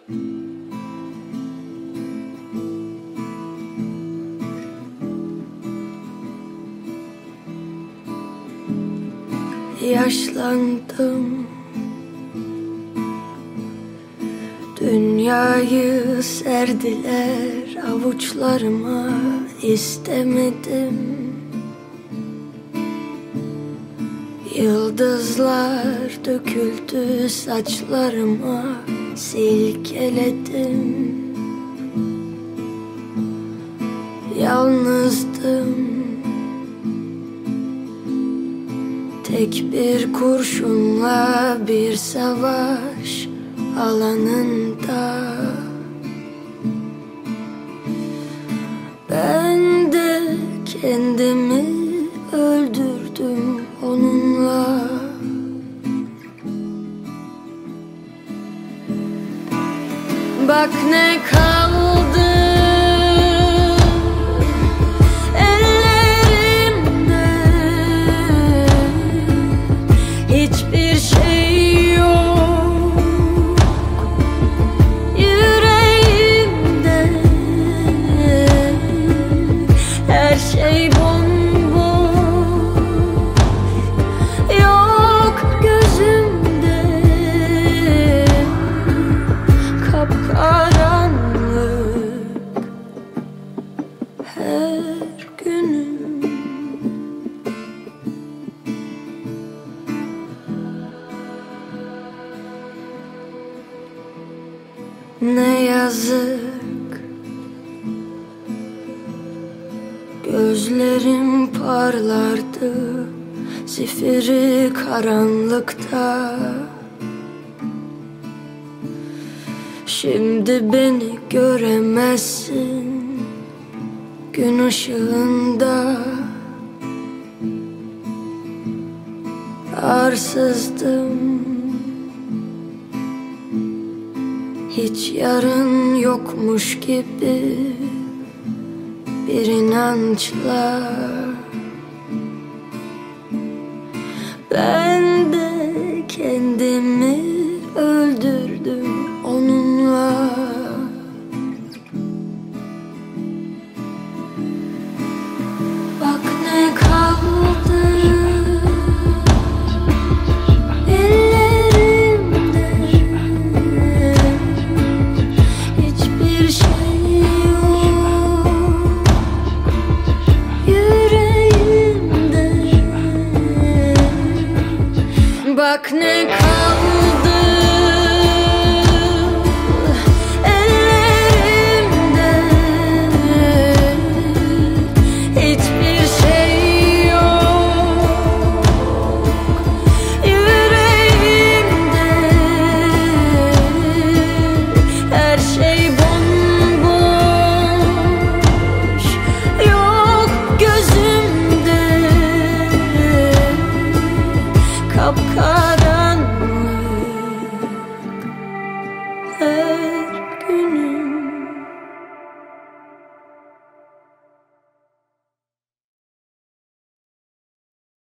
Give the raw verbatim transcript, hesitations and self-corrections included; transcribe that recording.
Yaşlandım, dünyayı serdiler avuçlarıma, istemedim. Yıldızlar döküldü saçlarıma, silkeledim. Yalnızdım, tek bir kurşunla bir savaş alanında. Ben de kendimi öldürdüm onunla. Bak ne kaldı ellerimde, hiçbir şey yok yüreğimde. Her şey bomboş, yok gözümde. Kapkaranlık her günüm. Ne yazık, gözlerim parlardı zifiri karanlıkta. Şimdi beni göremezsin gün ışığında. Arsızdım, hiç yarın yokmuş gibi bir inançla. Ben de kendimi öldürdüm onunla. Bak ne kaldı ellerimde, hiçbir şey yok yüreğimde. Bak ne kaldı